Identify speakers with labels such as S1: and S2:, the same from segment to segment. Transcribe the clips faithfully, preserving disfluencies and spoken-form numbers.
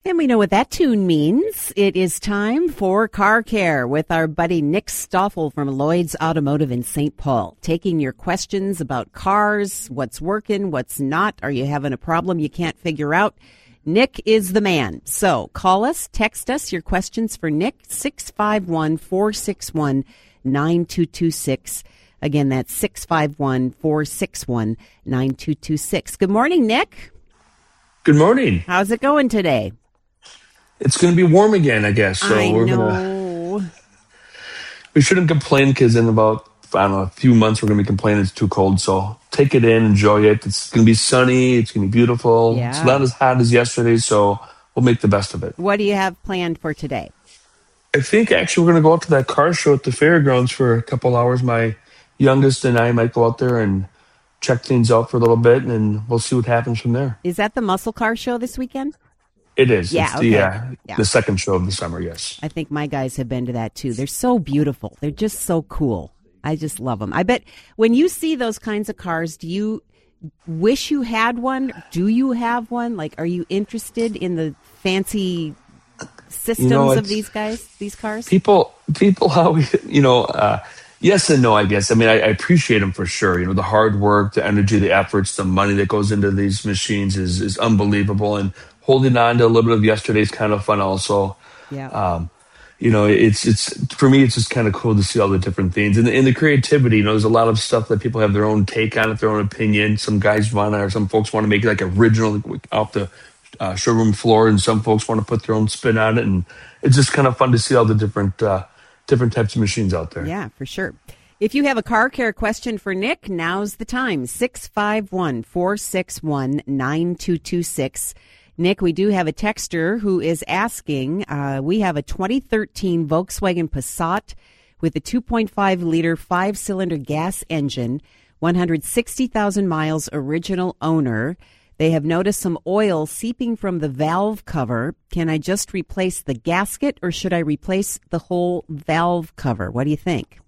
S1: And we know what that tune means. It is time for Car Care with our buddy Nick Stoffel from Lloyd's Automotive in Saint Paul. Taking your questions about cars, what's working, what's not. Are you having a problem you can't figure out? Nick is the man. So call us, text us your questions for Nick, six five one, four six one, nine two two six. Again, that's six five one, four six one, nine two two six. Good morning, Nick.
S2: Good morning.
S1: How's it going today?
S2: It's going to be warm again, I guess. So
S1: I
S2: we're
S1: know.
S2: Gonna, we shouldn't complain because in about, I don't know, a few months we're going to be complaining it's too cold. So take it in, enjoy it. It's going to be sunny. It's going to be beautiful.
S1: Yeah.
S2: It's not as hot as yesterday, so we'll make the best of it.
S1: What do you have planned for today?
S2: I think actually we're going to go out to that car show at the fairgrounds for a couple hours. My youngest and I might go out there and check things out for a little bit, and we'll see what happens from there.
S1: Is that the muscle car show this weekend?
S2: It is.
S1: Yeah,
S2: it's
S1: okay.
S2: the, uh,
S1: yeah.
S2: the second show of the summer, yes.
S1: I think my guys have been to that too. They're so beautiful. They're just so cool. I just love them. I bet when you see those kinds of cars, do you wish you had one? Do you have one? Like, are you interested in the fancy systems you know, of these guys, these cars?
S2: People, people, how we, you know, uh, yes and no, I guess. I mean, I, I appreciate them for sure. You know, the hard work, the energy, the efforts, the money that goes into these machines is, is unbelievable. And holding on to a little bit of yesterday is kind of fun also.
S1: Yeah.
S2: Um, you know, it's, it's, for me, it's just kind of cool to see all the different things. And the, and the creativity, you know, there's a lot of stuff that people have their own take on it, their own opinion. Some guys want to, or some folks want to make it like original off the uh, showroom floor, and some folks want to put their own spin on it. And it's just kind of fun to see all the different, uh, different types of machines out there.
S1: Yeah, for sure. If you have a car care question for Nick, now's the time. six five one, four six one, nine two two six. Nick, we do have a texter who is asking, uh, we have a twenty thirteen Volkswagen Passat with a two point five liter five-cylinder gas engine, one hundred sixty thousand miles, original owner. They have noticed some oil seeping from the valve cover. Can I just replace the gasket, or should I replace the whole valve cover? What do you think?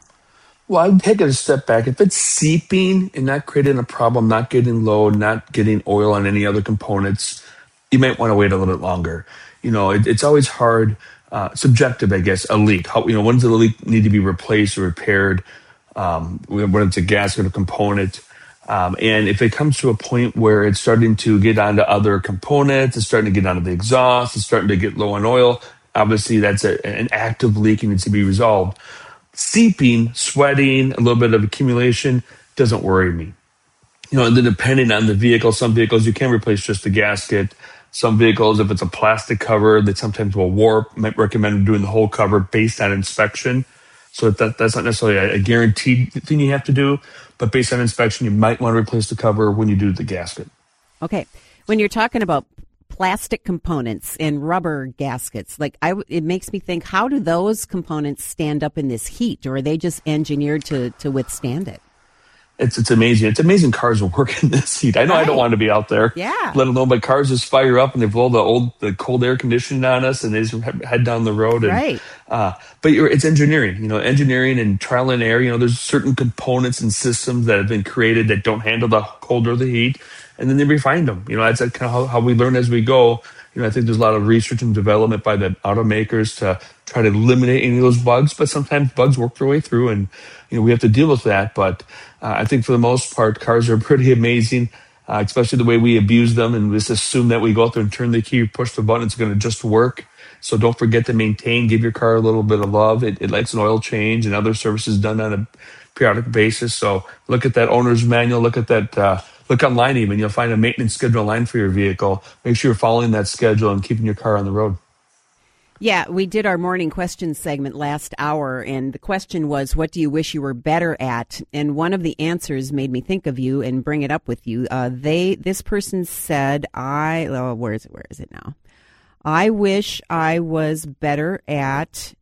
S2: Well, I'd take it a step back. If it's seeping and not creating a problem, not getting load, not getting oil on any other components, you might want to wait a little bit longer. You know, it, it's always hard, uh, subjective, I guess, a leak. How, you know, when does the leak need to be replaced or repaired? Um, when it's a gasket or component. Um, and if it comes to a point where it's starting to get onto other components, it's starting to get onto the exhaust, it's starting to get low on oil, obviously that's a, an active leak and needs to be resolved. Seeping, sweating, a little bit of accumulation doesn't worry me. You know, and then depending on the vehicle, some vehicles you can replace just the gasket. Some vehicles, if it's a plastic cover, that sometimes will warp, might recommend doing the whole cover based on inspection. So that that's not necessarily a, a guaranteed thing you have to do, but based on inspection, you might want to replace the cover when you do the gasket.
S1: Okay. When you're talking about plastic components and rubber gaskets, like I, it makes me think, how do those components stand up in this heat, or are they just engineered to, to withstand it?
S2: It's it's amazing. It's amazing cars will work in this heat. I know right. I don't want to be out there.
S1: Yeah.
S2: Let alone, but cars just fire up and they blow the old, the cold air conditioning on us, and they just head down the road. And,
S1: right.
S2: Uh, but you're, it's engineering, you know, engineering and trial and error. You know, there's certain components and systems that have been created that don't handle the cold or the heat, and then they refine them. You know, that's kind of how, how we learn as we go. You know, I think there's a lot of research and development by the automakers to try to eliminate any of those bugs, but sometimes bugs work their way through, and you know we have to deal with that. But uh, I think for the most part, cars are pretty amazing, uh, especially the way we abuse them and just assume that we go out there and turn the key, push the button, it's going to just work. So don't forget to maintain, give your car a little bit of love. It, it likes an oil change and other services done on a periodic basis. So look at that owner's manual, look at that. Uh, Look online even. You'll find a maintenance schedule online for your vehicle. Make sure you're following that schedule and keeping your car on the road.
S1: Yeah, we did our morning question segment last hour, and the question was, what do you wish you were better at? And one of the answers made me think of you and bring it up with you. Uh, they, this person said, I, oh, where is it? Where is it now? I wish I was better at,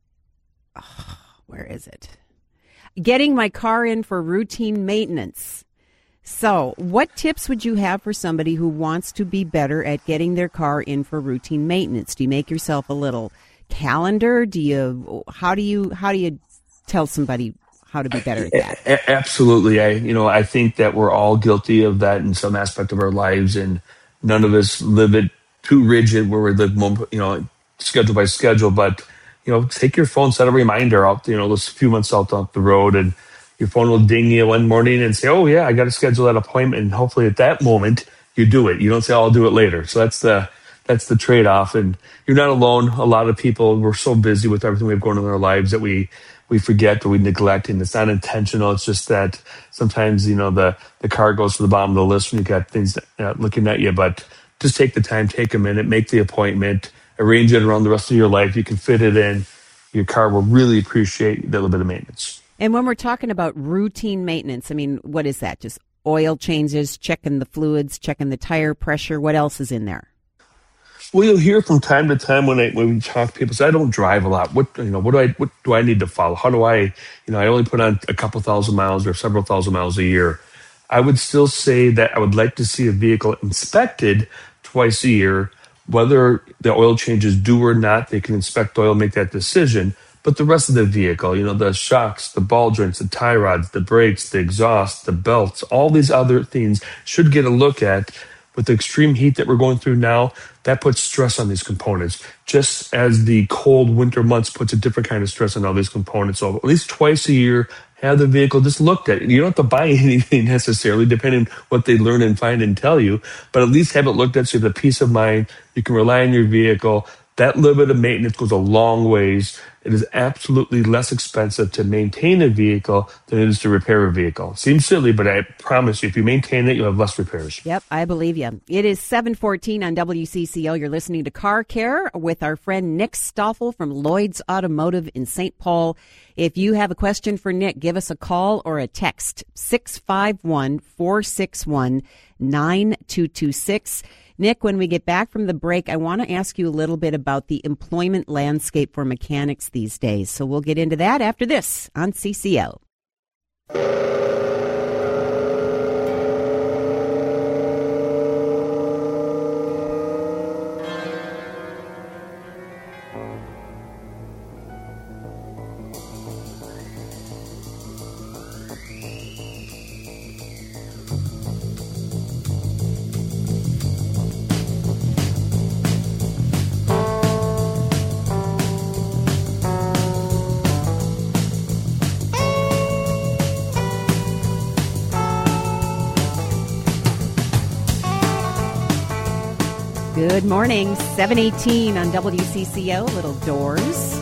S1: oh, where is it? Getting my car in for routine maintenance. So what tips would you have for somebody who wants to be better at getting their car in for routine maintenance? Do you make yourself a little calendar? Do you, how do you, how do you tell somebody how to be better at that?
S2: A- absolutely. I, you know, I think that we're all guilty of that in some aspect of our lives, and none of us live it too rigid where we live, you know, schedule by schedule. But you know, take your phone, set a reminder out, you know, those few months out off the road, and your phone will ding you one morning and say, "Oh yeah, I got to schedule that appointment." And hopefully, at that moment, you do it. You don't say, "Oh, I'll do it later." So that's the that's the trade off. And you're not alone. A lot of people, we're so busy with everything we have going on in our lives that we we forget or we neglect, and it's not intentional. It's just that sometimes, you know, the the car goes to the bottom of the list when you got things uh, looking at you. But just take the time, take a minute, make the appointment, arrange it around the rest of your life. You can fit it in. Your car will really appreciate a little bit of maintenance.
S1: And when we're talking about routine maintenance, I mean, what is that? Just oil changes, checking the fluids, checking the tire pressure. What else is in there?
S2: Well, you'll hear from time to time when I when we talk to people say, "I don't drive a lot. What you know? What do I what do I need to follow? How do I you know? I only put on a couple thousand miles or several thousand miles a year." I would still say that I would like to see a vehicle inspected twice a year, whether the oil changes due or not. They can inspect oil, make that decision. But the rest of the vehicle, you know, the shocks, the ball joints, the tie rods, the brakes, the exhaust, the belts, all these other things should get a look at. With the extreme heat that we're going through now, that puts stress on these components, just as the cold winter months puts a different kind of stress on all these components. So at least twice a year, have the vehicle just looked at. You don't have to buy anything necessarily, depending on what they learn and find and tell you, but at least have it looked at so you have the peace of mind. You can rely on your vehicle. That little bit of maintenance goes a long ways. It is absolutely less expensive to maintain a vehicle than it is to repair a vehicle. Seems silly, but I promise you, if you maintain it, you'll have less repairs.
S1: Yep, I believe you. It is seven fourteen on W C C O. You're listening to Car Care with our friend Nick Stoffel from Lloyd's Automotive in Saint Paul. If you have a question for Nick, give us a call or a text, six five one, four six one, nine two two six. Nick, when we get back from the break, I want to ask you a little bit about the employment landscape for mechanics these days. So we'll get into that after this on C C O. Good morning, seven eighteen on W C C O, Little Doors.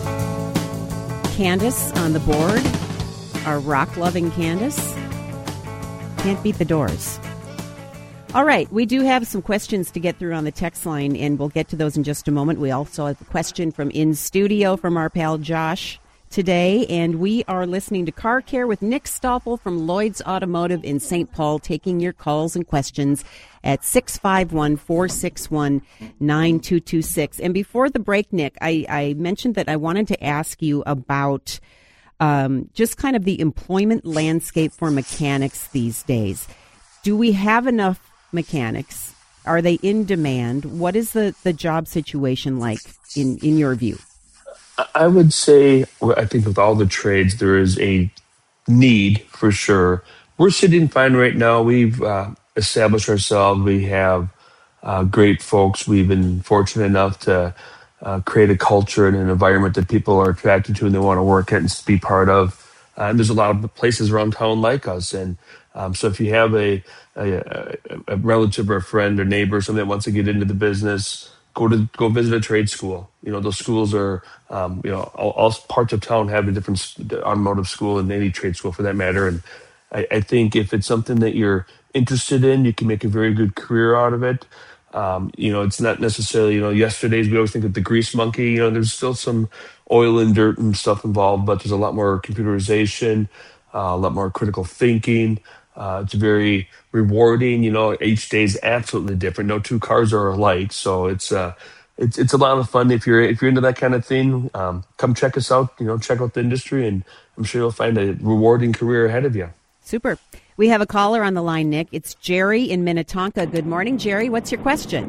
S1: Candace on the board, our rock-loving Candace. Can't beat the Doors. All right, we do have some questions to get through on the text line, and we'll get to those in just a moment. We also have a question from in studio from our pal Josh today, and we are listening to Car Care with Nick Stoffel from Lloyd's Automotive in Saint Paul, taking your calls and questions at six five one, four six one, nine two two six. And before the break, Nick, I, I mentioned that I wanted to ask you about um, just kind of the employment landscape for mechanics these days. Do we have enough mechanics? Are they in demand? What is the, the job situation like in, in your view?
S2: I would say, I think with all the trades, there is a need for sure. We're sitting fine right now. We've uh, established ourselves. We have uh, great folks. We've been fortunate enough to uh, create a culture and an environment that people are attracted to and they want to work at and be part of. Uh, and there's a lot of places around town like us. And um, so if you have a, a, a relative or a friend or neighbor or something that wants to get into the business, go to go visit a trade school. You know, those schools are, um, you know, all, all parts of town have a different automotive school and any trade school for that matter. And I, I think if it's something that you're interested in, you can make a very good career out of it. Um, you know, it's not necessarily, you know, yesterday's, we always think of the grease monkey, you know, there's still some oil and dirt and stuff involved, but there's a lot more computerization, uh, a lot more critical thinking. Uh, it's very rewarding. You know, each day is absolutely different. No two cars are alike. So it's, uh, it's, it's a lot of fun. If you're, if you're into that kind of thing, um, come check us out, you know, check out the industry, and I'm sure you'll find a rewarding career ahead of you.
S1: Super. We have a caller on the line, Nick. It's Jerry in Minnetonka. Good morning, Jerry. What's your question?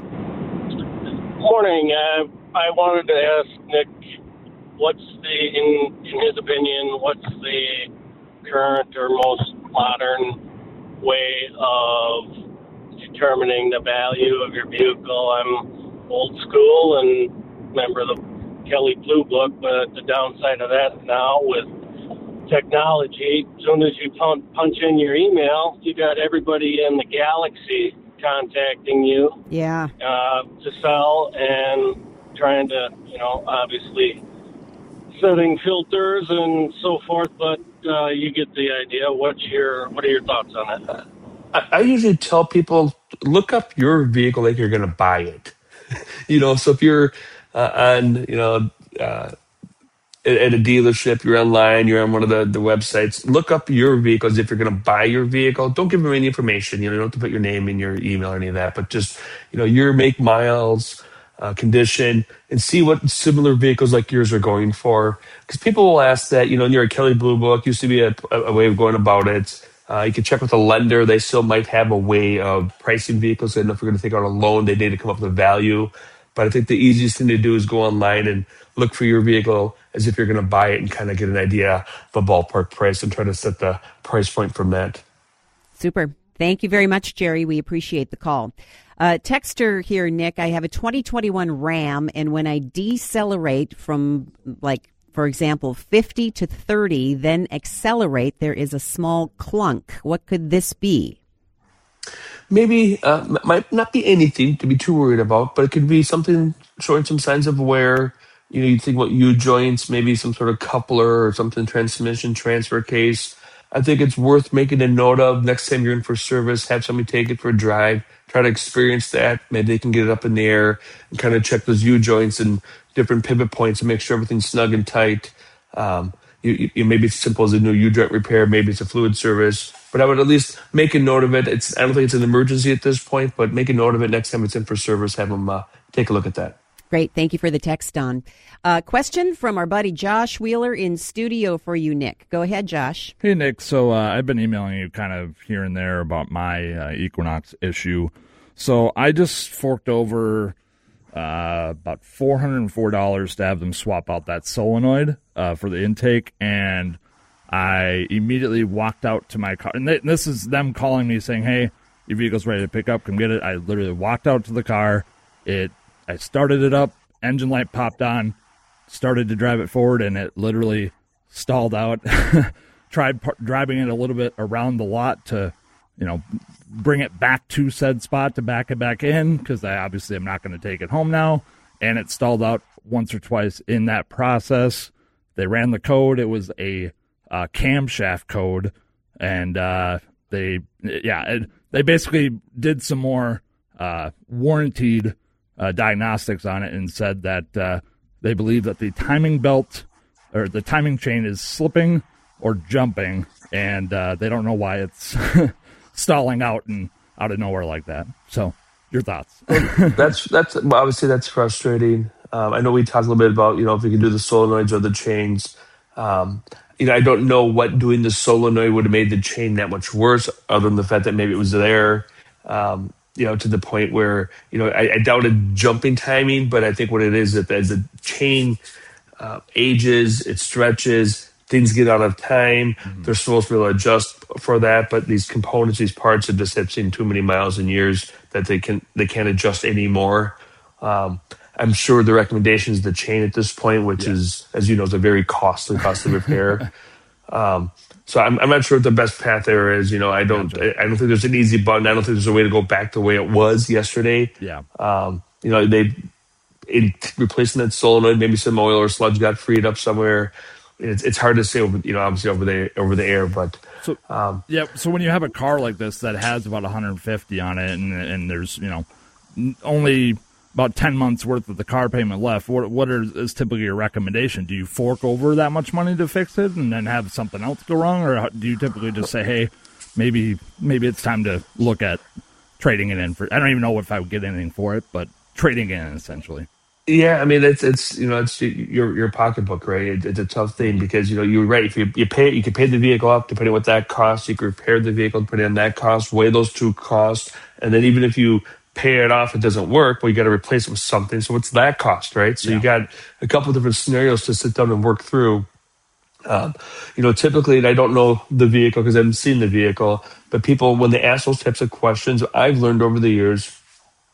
S3: Morning. Uh, I wanted to ask Nick, what's the, in, in his opinion, what's the current or most modern way of determining the value of your vehicle? I'm old school and remember the Kelley Blue Book, but the downside of that now with technology, as soon as you punch in your email, you got everybody in the galaxy contacting you
S1: yeah.
S3: uh, to sell and trying to, you know, obviously setting filters and so forth, but uh, you get the idea. What's your, what are your thoughts on it?
S2: I, I usually tell people, look up your vehicle like you're going to buy it. You know, so if you're uh, on, you know, uh, at, at a dealership, you're online, you're on one of the, the websites, look up your vehicles if you're going to buy your vehicle. Don't give them any information. You know, you don't have to put your name in your email or any of that, but just, you know, your make, miles, uh, condition, and see what similar vehicles like yours are going for. Because people will ask that, you know, near a Kelley Blue Book used to be a, a way of going about it. Uh, you can check with a lender. They still might have a way of pricing vehicles. And if we're going to take out a loan, they need to come up with a value. But I think the easiest thing to do is go online and look for your vehicle as if you're going to buy it and kind of get an idea of a ballpark price and try to set the price point from that.
S1: Super. Thank you very much, Jerry. We appreciate the call. Uh, texter here, Nick, I have a twenty twenty-one Ram, and when I decelerate from, like, for example, fifty to thirty, then accelerate, there is a small clunk. What could this be?
S2: Maybe, uh, might not be anything to be too worried about, but it could be something showing some signs of wear. You know, you think about U-joints, maybe some sort of coupler or something, transmission transfer case. I think it's worth making a note of. Next time you're in for service, have somebody take it for a drive, try to experience that. Maybe they can get it up in the air and kind of check those U-joints and different pivot points and make sure everything's snug and tight. Um, you, you maybe it's simple as a new U-joint repair, maybe it's a fluid service, but I would at least make a note of it. It's I don't think it's an emergency at this point, but make a note of it next time it's in for service. Have them uh, take a look at that.
S1: Great. Thank you for the text, Don. Uh, question from our buddy Josh Wheeler in studio for you, Nick. Go ahead, Josh.
S4: Hey, Nick. So uh, I've been emailing you kind of here and there about my uh, Equinox issue. So I just forked over uh, about four hundred four dollars to have them swap out that solenoid uh, for the intake, and I immediately walked out to my car. And th- this is them calling me saying, hey, your vehicle's ready to pick up. Come get it. I literally walked out to the car. It I started it up, engine light popped on, started to drive it forward, and it literally stalled out. Tried par- driving it a little bit around the lot to, you know, bring it back to said spot to back it back in, because I obviously am not going to take it home now, and it stalled out once or twice in that process. They ran the code. It was a uh, camshaft code, and uh, they, yeah, it, they basically did some more uh, warranted Uh, diagnostics on it and said that uh, they believe that the timing belt or the timing chain is slipping or jumping, and uh, they don't know why it's stalling out and out of nowhere like that. So, your thoughts?
S2: that's that's well, obviously that's frustrating. Um, I know we talked a little bit about, you know, if we can do the solenoids or the chains. Um, you know, I don't know what doing the solenoid would have made the chain that much worse, other than the fact that maybe it was there. Um, you know, to the point where, you know, I, I doubted jumping timing, but I think what it is that as the chain uh, ages, it stretches, things get out of time. Mm-hmm. They're supposed to be able to adjust for that, but these components, these parts have just have seen too many miles and years that they can they can't adjust anymore. Um, I'm sure the recommendation is the chain at this point, which yeah. is, as you know, is a very costly, costly repair. um, So I'm, I'm not sure what the best path there is. You know, I don't, gotcha. I don't think there's an easy button. I don't think there's a way to go back the way it was yesterday.
S4: Yeah.
S2: Um, you know, they, in replacing that solenoid, maybe some oil or sludge got freed up somewhere. It's it's hard to say over, you know, obviously over the over the air, but
S4: so um, yeah. So when you have a car like this that has about one hundred fifty on it, and and there's, you know, only about ten months worth of the car payment left, what what are, is typically your recommendation? Do you fork over that much money to fix it and then have something else go wrong, or do you typically just say, hey, maybe maybe it's time to look at trading it in for? I don't even know if I would get anything for it, but trading it in essentially.
S2: Yeah, I mean, it's it's you know, it's your your pocketbook, right? It, it's a tough thing because, you know, you're right. If you you pay, you can pay the vehicle up depending on what that costs. You can repair the vehicle depending on that cost. Weigh those two costs, and then even if you pay it off, it doesn't work, well, you got to replace it with something. So what's that cost, right? So yeah. you got a couple of different scenarios to sit down and work through. Um, you know, typically, and I don't know the vehicle because I haven't seen the vehicle, but people, when they ask those types of questions, I've learned over the years,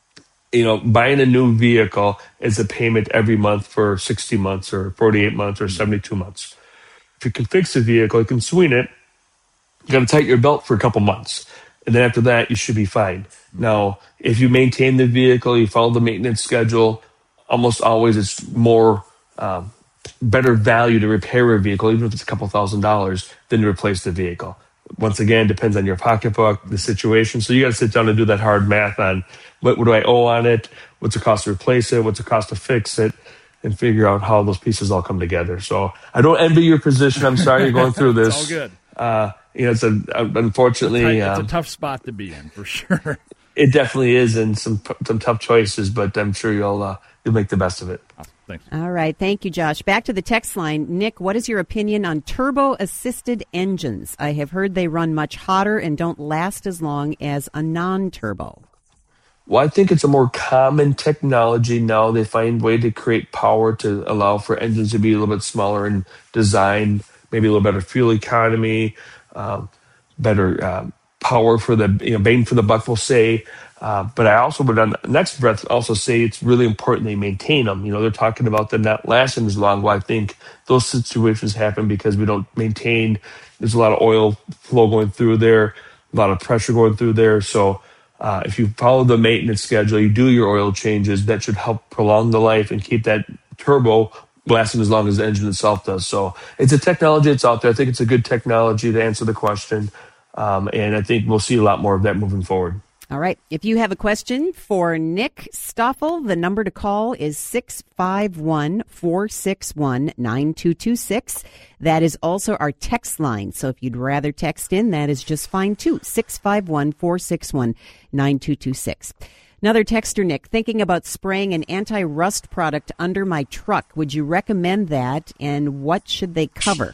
S2: you know, buying a new vehicle is a payment every month for sixty months or forty-eight months or seventy-two months. If you can fix the vehicle, you can swing it, you got to tighten your belt for a couple months. And then after that, you should be fine. Now, if you maintain the vehicle, you follow the maintenance schedule, almost always it's more um, better value to repair a vehicle, even if it's a couple thousand dollars, than to replace the vehicle. Once again, it depends on your pocketbook, the situation. So you got to sit down and do that hard math on what, what do I owe on it? What's the cost to replace it? What's the cost to fix it? And figure out how those pieces all come together. So I don't envy your position. I'm sorry you're going through this.
S4: It's all good.
S2: Uh, you know, it's a, unfortunately,
S4: it's a, tight,
S2: um,
S4: it's a tough spot to be in for sure.
S2: It definitely is, and some some tough choices, but I'm sure you'll uh, you'll make the best of it.
S4: Oh, thanks.
S1: All right, thank you, Josh. Back to the text line, Nick. What is your opinion on turbo-assisted engines? I have heard they run much hotter and don't last as long as a non-turbo.
S2: Well, I think it's a more common technology now. They find a way to create power to allow for engines to be a little bit smaller in design, maybe a little better fuel economy, um, better uh, power for the, you know, bang for the buck, we'll say. Uh, but I also would, on the next breath, also say it's really important they maintain them. You know, they're talking about them not lasting as long. Well, I think those situations happen because we don't maintain. There's a lot of oil flow going through there, a lot of pressure going through there. So uh, if you follow the maintenance schedule, you do your oil changes, that should help prolong the life and keep that turbo lasting as long as the engine itself does. So it's a technology that's out there. I think it's a good technology to answer the question. Um, and I think we'll see a lot more of that moving forward.
S1: All right. If you have a question for Nick Stoffel, the number to call is six five one, four six one, nine two two six. That is also our text line. So if you'd rather text in, that is just fine too. six five one, four six one, nine two two six. Another texter, Nick, thinking about spraying an anti-rust product under my truck. Would you recommend that, and what should they cover?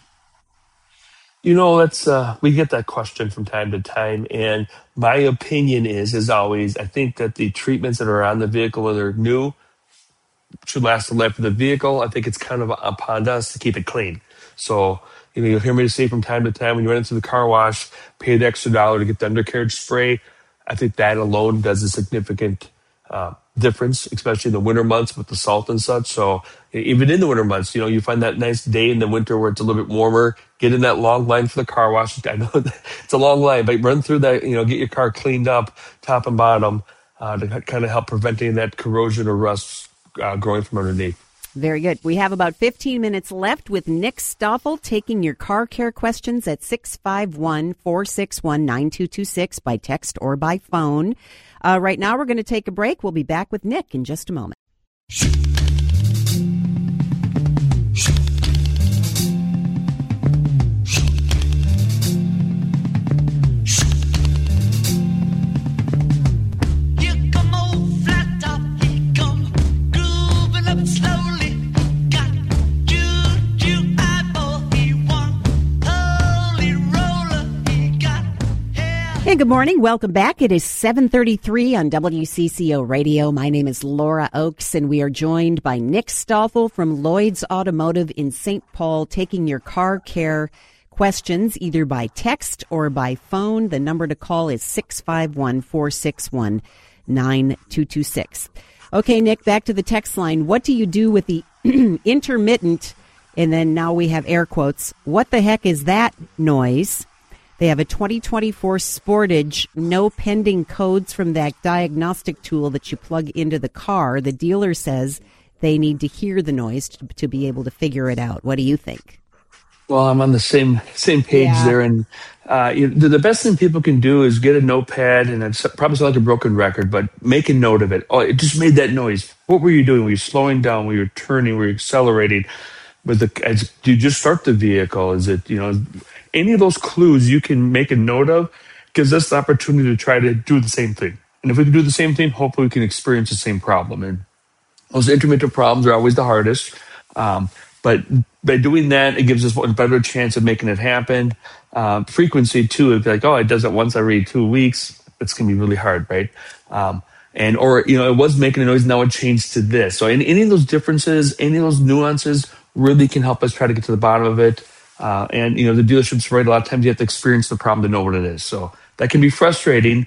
S2: You know, that's uh, we get that question from time to time, and my opinion is, as always, I think that the treatments that are on the vehicle when they're new should last the life of the vehicle. I think it's kind of upon us to keep it clean. So, you know, you'll hear me say from time to time, when you run into the car wash, pay the extra dollar to get the undercarriage spray. I think that alone does a significant uh, difference, especially in the winter months with the salt and such. So even in the winter months, you know, you find that nice day in the winter where it's a little bit warmer, get in that long line for the car wash. I know it's a long line, but run through that, you know, get your car cleaned up top and bottom uh, to kind of help preventing that corrosion or rust uh, growing from underneath.
S1: Very good. We have about fifteen minutes left with Nick Stoffel taking your car care questions at six five one, four six one, nine two two six by text or by phone. Uh, right now, we're going to take a break. We'll be back with Nick in just a moment. Hey, good morning. Welcome back. It is seven thirty-three on W C C O Radio. My name is Laura Oakes, and we are joined by Nick Stoffel from Lloyd's Automotive in Saint Paul, taking your car care questions either by text or by phone. The number to call is six five one, four six one, nine two two six. Okay, Nick, back to the text line. What do you do with the intermittent, and then now we have air quotes, what the heck is that noise? They have a twenty twenty-four Sportage, no pending codes from that diagnostic tool that you plug into the car. The dealer says they need to hear the noise to, to be able to figure it out. What do you think?
S2: Well, I'm on the same same page yeah. there, and uh, you know, the best thing people can do is get a notepad, and it's probably sound like a broken record, but make a note of it. Oh, it just made that noise. What were you doing? Were you slowing down? Were you turning? Were you accelerating? But the, as, do you just start the vehicle? Is it, you know, any of those clues you can make a note of gives us the opportunity to try to do the same thing. And if we can do the same thing, hopefully we can experience the same problem. And those intermittent problems are always the hardest. Um, but by doing that, it gives us a better chance of making it happen. Um, frequency, too, if you're like, oh, it does it once every two weeks, it's going to be really hard, right? Um, and or, you know, it was making a noise, now it changed to this. So any, any of those differences, any of those nuances really can help us try to get to the bottom of it. Uh, and, you know, the dealership's right. A lot of times you have to experience the problem to know what it is. So that can be frustrating.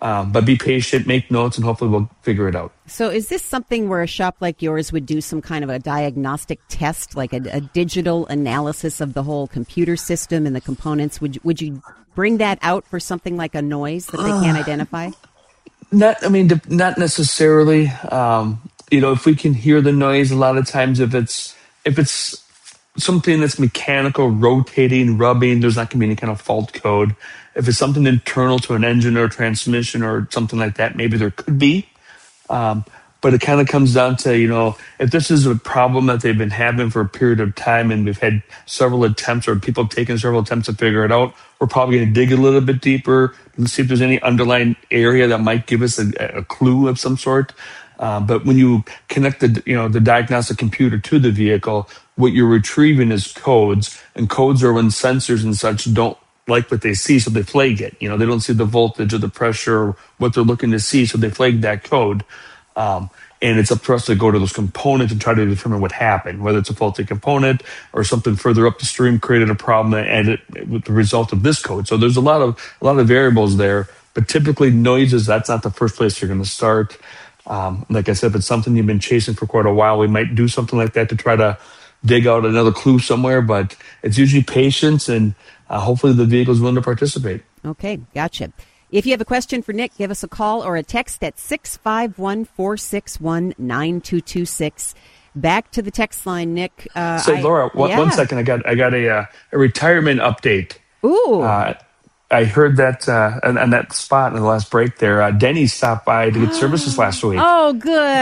S2: Um, but be patient, make notes, and hopefully we'll figure it out.
S1: So is this something where a shop like yours would do some kind of a diagnostic test, like a, a digital analysis of the whole computer system and the components? Would you, would you bring that out for something like a noise that they can't identify?
S2: Not, I mean, not necessarily. Um, you know, if we can hear the noise, a lot of times if it's if it's something that's mechanical, rotating, rubbing, there's not going to be any kind of fault code. If it's something internal to an engine or transmission or something like that, maybe there could be. Um, but it kind of comes down to, you know, if this is a problem that they've been having for a period of time and we've had several attempts or people have taken several attempts to figure it out, we're probably going to dig a little bit deeper and see if there's any underlying area that might give us a, a clue of some sort. Uh, but when you connect the, you know, the diagnostic computer to the vehicle, what you're retrieving is codes, and codes are when sensors and such don't like what they see, so they flag it. You know, they don't see the voltage or the pressure or what they're looking to see, so they flag that code. Um, and it's up to us to go to those components and try to determine what happened, whether it's a faulty component or something further up the stream created a problem and it with the result of this code. So there's a lot of a lot of variables there, but typically noises, that's not the first place you're going to start. Um, like I said, if it's something you've been chasing for quite a while, we might do something like that to try to dig out another clue somewhere, but it's usually patience and uh, hopefully the vehicle is willing to participate.
S1: Okay, gotcha. If you have a question for Nick, give us a call or a text at six five one, four six one, nine two two six. Back to the text line, Nick. Uh,
S2: Say,
S1: I,
S2: Laura, one,
S1: yeah.
S2: one second. I got I got a uh, a retirement update.
S1: Ooh.
S2: Uh, I heard that uh, on, on that spot in the last break there. Uh, Denny stopped by to get services last week.
S1: Oh,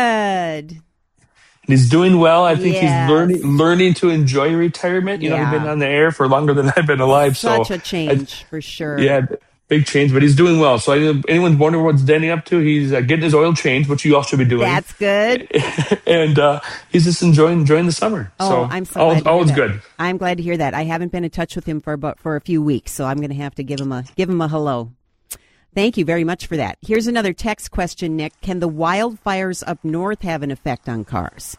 S1: good.
S2: And he's doing well. I think
S1: Yes.
S2: he's learning learning to enjoy retirement. You know,
S1: Yeah.
S2: he's been on the air for longer than I've been alive.
S1: Such
S2: so
S1: a change,
S2: I,
S1: for sure.
S2: Yeah, big change, but he's doing well. So I, anyone's wondering what's Denny up to, he's uh, getting his oil changed, which you all should be doing.
S1: That's good.
S2: and uh, he's just enjoying enjoying the summer.
S1: Oh,
S2: so
S1: I'm so
S2: all,
S1: glad to hear
S2: all is
S1: that.
S2: good.
S1: I'm glad to hear that. I haven't been in touch with him for about for a few weeks, so I'm going to have to give him a give him a hello. Thank you very much for that. Here's another text question, Nick. Can the wildfires up north have an effect on cars?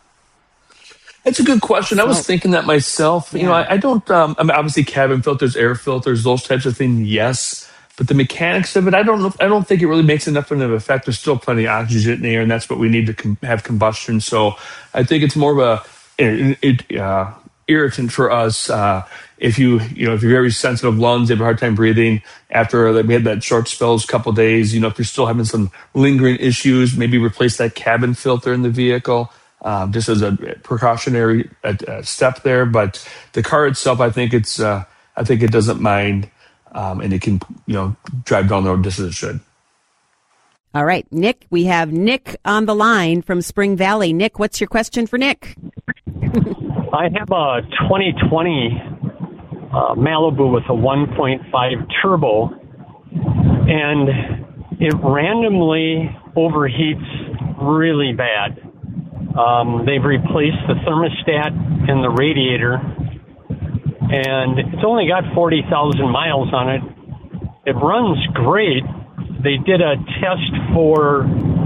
S2: That's a good question. I was
S1: So-
S2: thinking that myself. You know,
S1: Yeah.
S2: I, I don't. Um, I mean, obviously, cabin filters, air filters, those types of things. Yes, but the mechanics of it, I don't know. I don't think it really makes enough of an effect. There's still plenty of oxygen in the air, and that's what we need to com- have combustion. So, I think it's more of a it, it, uh, irritant for us. Uh, if you you know if you're very sensitive lungs, you have a hard time breathing. After we had that short spells, couple days. You know, if you're still having some lingering issues, maybe replace that cabin filter in the vehicle. Um, just as a precautionary uh, uh, step there, but the car itself, I think it's, uh, I think it doesn't mind, um, and it can, you know, drive down the road just as it should.
S1: All right, Nick, we have Nick on the line from Spring Valley. Nick, what's your question for Nick?
S5: I have a twenty twenty uh, Malibu with a one point five turbo, and it randomly overheats really bad. Um, they've replaced the thermostat and the radiator, and it's only got forty thousand miles on it. It runs great. They did a test for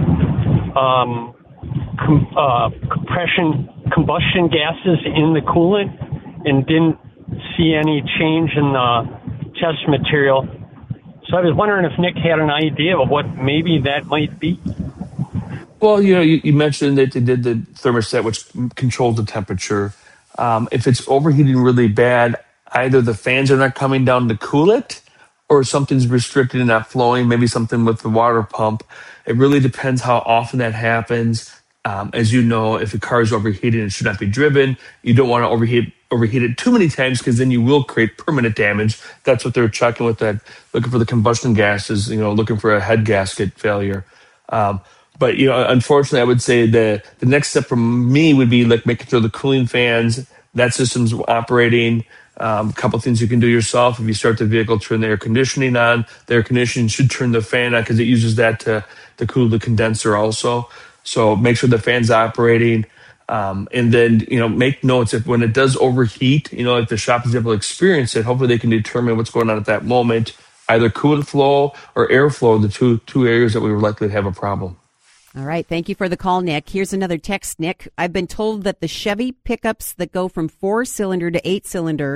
S5: um, com- uh, compression, combustion gases in the coolant and didn't see any change in the test material. So I was wondering if Nick had an idea of what maybe that might be.
S2: Well, you know, you, you mentioned that they did the thermostat, which controls the temperature. Um, if it's overheating really bad, either the fans are not coming down to cool it, or something's restricted and not flowing, maybe something with the water pump. It really depends how often that happens. Um, as you know, if a car is overheating, it should not be driven. You don't want to overheat overheat it too many times because then you will create permanent damage. That's what they're checking with that, looking for the combustion gases, you know, looking for a head gasket failure. Um, but, you know, unfortunately, I would say the, the next step for me would be like making sure the cooling fans, that system's operating. Um, a couple things you can do yourself. If you start the vehicle, turn the air conditioning on. The air conditioning should turn the fan on because it uses that to, to cool the condenser also. So make sure the fan's operating. Um, and then, you know, make notes if when it does overheat, you know, if the shop is able to experience it, hopefully they can determine what's going on at that moment, either coolant flow or airflow, the two two areas that we were likely to have a problem.
S1: All right. Thank you for the call, Nick. Here's another text, Nick. I've been told that the Chevy pickups that go from four-cylinder to eight-cylinder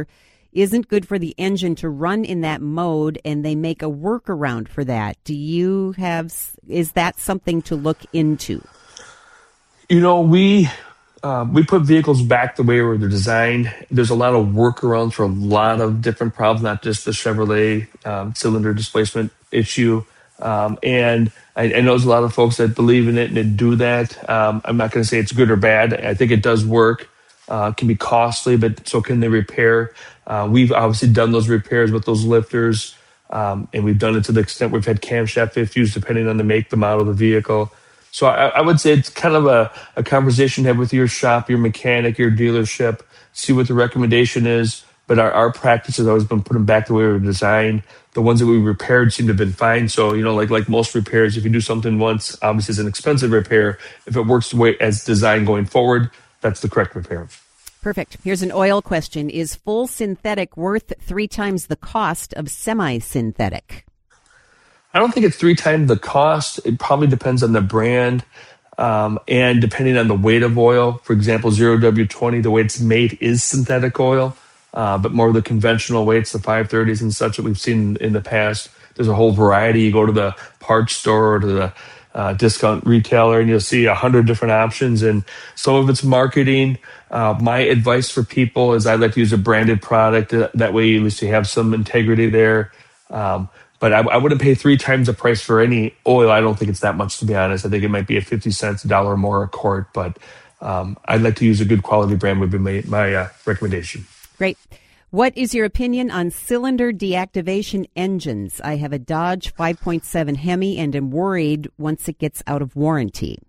S1: isn't good for the engine to run in that mode, and they make a workaround for that. Do you have, is that something to look into?
S2: You know, we uh, we put vehicles back the way they're designed. There's a lot of workarounds for a lot of different problems, not just the Chevrolet um, cylinder displacement issue. Um, and I, I know there's a lot of folks that believe in it and that do that. Um, I'm not going to say it's good or bad. I think it does work. Uh, it can be costly, but so can the repair. Uh, we've obviously done those repairs with those lifters, um, and we've done it to the extent we've had camshaft issues depending on the make, the model of the vehicle. So I, I would say it's kind of a, a conversation to have with your shop, your mechanic, your dealership, see what the recommendation is. But our, our practice has always been put them back the way we were designed. The ones that we repaired seem to have been fine. So, you know, like like most repairs, if you do something once, obviously it's an expensive repair. If it works the way as designed going forward, that's the correct repair.
S1: Perfect. Here's an oil question. Is full synthetic worth three times the cost of semi-synthetic?
S2: I don't think it's three times the cost. It probably depends on the brand um, and depending on the weight of oil. For example, zero W twenty, the way it's made is synthetic oil, uh, but more of the conventional weights, the five thirties and such that we've seen in the past. There's a whole variety. You go to the parts store or to the uh, discount retailer and you'll see a hundred different options, and some of it's marketing. Uh, my advice for people is I like to use a branded product. That way, at least you have some integrity there. Um, but I, I wouldn't pay three times the price for any oil. I don't think it's that much, to be honest. I think it might be a fifty cents, a dollar or more a quart. But um, I'd like to use a good quality brand would be my, my uh, recommendation.
S1: Great. What is your opinion on cylinder deactivation engines? I have a Dodge five point seven Hemi and am worried once it gets out of warranty.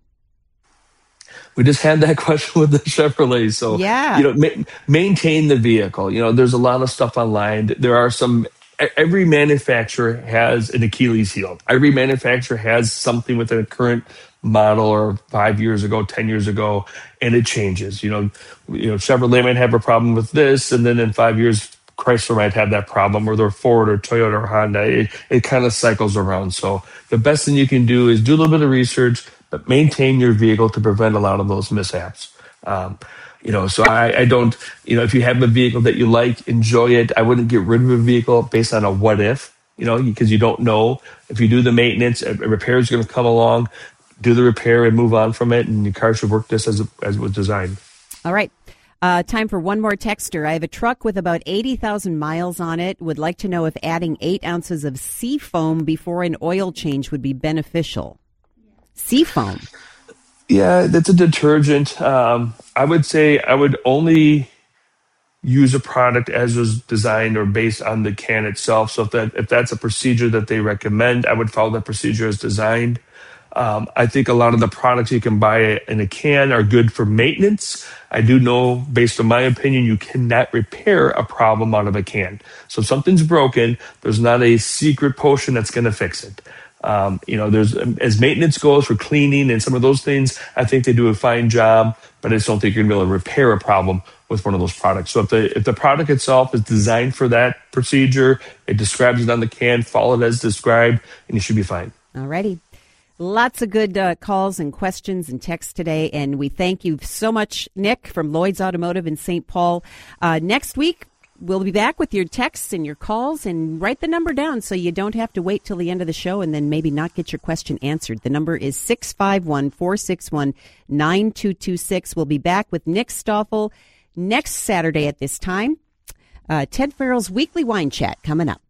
S2: We just had that question with the Chevrolet. So,
S1: yeah.
S2: you know, ma- maintain the vehicle. You know, there's a lot of stuff online. There are some, every manufacturer has an Achilles heel. Every manufacturer has something with a current model or five years ago, ten years ago, and it changes. You know, you know, Chevrolet might have a problem with this, and then in five years, Chrysler might have that problem, or they're Ford or Toyota or Honda. It, it kind of cycles around. So the best thing you can do is do a little bit of research, but maintain your vehicle to prevent a lot of those mishaps. Um, you know, so I, I don't, you know, if you have a vehicle that you like, enjoy it. I wouldn't get rid of a vehicle based on a what if, you know, because you don't know. If you do the maintenance, a repair is going to come along, do the repair and move on from it, and your car should work just as, as it was designed.
S1: All right. Uh, time for one more texter. I have a truck with about eighty thousand miles on it. Would like to know if adding eight ounces of Seafoam before an oil change would be beneficial. Seafoam.
S2: Yeah, that's a detergent. Um, I would say I would only use a product as was designed or based on the can itself. So if that if that's a procedure that they recommend, I would follow that procedure as designed. Um, I think a lot of the products you can buy in a can are good for maintenance. I do know, based on my opinion, you cannot repair a problem out of a can. So if something's broken, there's not a secret potion that's going to fix it. Um, you know, there's as maintenance goes for cleaning and some of those things, I think they do a fine job, but I just don't think you're going to be able to repair a problem with one of those products. So if the if the product itself is designed for that procedure, it describes it on the can, follow it as described, and you should be fine.
S1: All righty. Lots of good uh, calls and questions and texts today, and we thank you so much, Nick, from Lloyd's Automotive in Saint Paul. Uh, next week, we'll be back with your texts and your calls, and write the number down so you don't have to wait till the end of the show and then maybe not get your question answered. The number is six five one, four six one, nine two two six. We'll be back with Nick Stoffel next Saturday at this time. Uh, Ted Farrell's Weekly Wine Chat coming up.